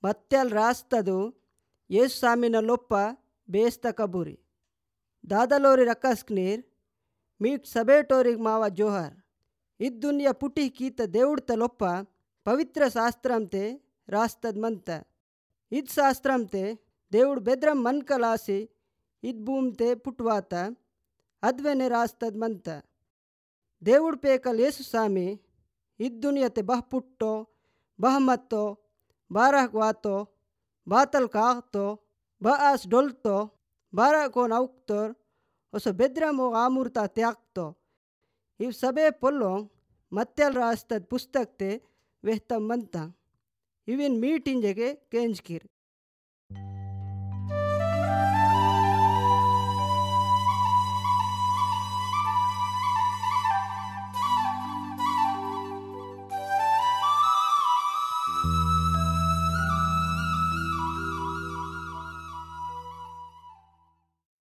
ಮತ್ತೆಲ್ ರಾಸ್ತದು ಯೇಸು ಸಾಮಿನ ಲೊಪ್ಪ ಬೇಸ್ತ ಕಬೂರಿ ದಾದಲೋರಿ ರಕ್ಕಸ್ಕನೀರ್ meet ಸಬೇಟೋರಿಗೆ ಮಾವ ಜೋಹರ್ ಇದ್ದುನ್ಯ ಪುಟಿ ಕೀತ దేవుಡ್ತ ಲೊಪ್ಪ ಪವಿತ್ರ ಶಾಸ್ತ್ರಂತೆ ರಾಸ್ತದ್ ಮಂತ ಇದ್ ಶಾಸ್ತ್ರಂತೆ దేవుడు ಬೆದ್ರಂ ಮನ್ಕಲಾಸಿ ಇದ್ ಭೂಮ್ತೆ ಪುಟ್ವಾತ ಅದ್ವೆನೆ ರಾಸ್ತದ್ ಮಂತ దేవుడు ಪೇಕಲ್ ಯೇಸು ಸಾಮಿ ಇದ್ ದುನಿಯತೆ ಬಹ ಪುಟ್ಟೋ ಬಹ ಮತ್ತೋ ಬಾರಹಕ್ ವಾತೋ ಬಾತಲ್ ಕಾಗ್ತೋ ಬ ಆಸ್ ಡೊಲ್ತೋ ಬಾರಕೋನ್ ಔಕ್ತೋರ್ ಹೊಸ ಬೆದ್ರಮೋ ಆಮೂರ್ತ ತ್ಯಾಗ್ತೋ ಇವ್ ಸಬೇ ಪೊಲ್ಲೋಂಗ್ ಮತ್ತೆಲ್ ರಾಸ್ತದ್ ಪುಸ್ತಕತೆ ವೆಹ್ತಂ ಮಂತ ಇವಿನ್ ಮೀಟಿಂಜೆಗೆ ಕೇಂಜ್ಕಿರ್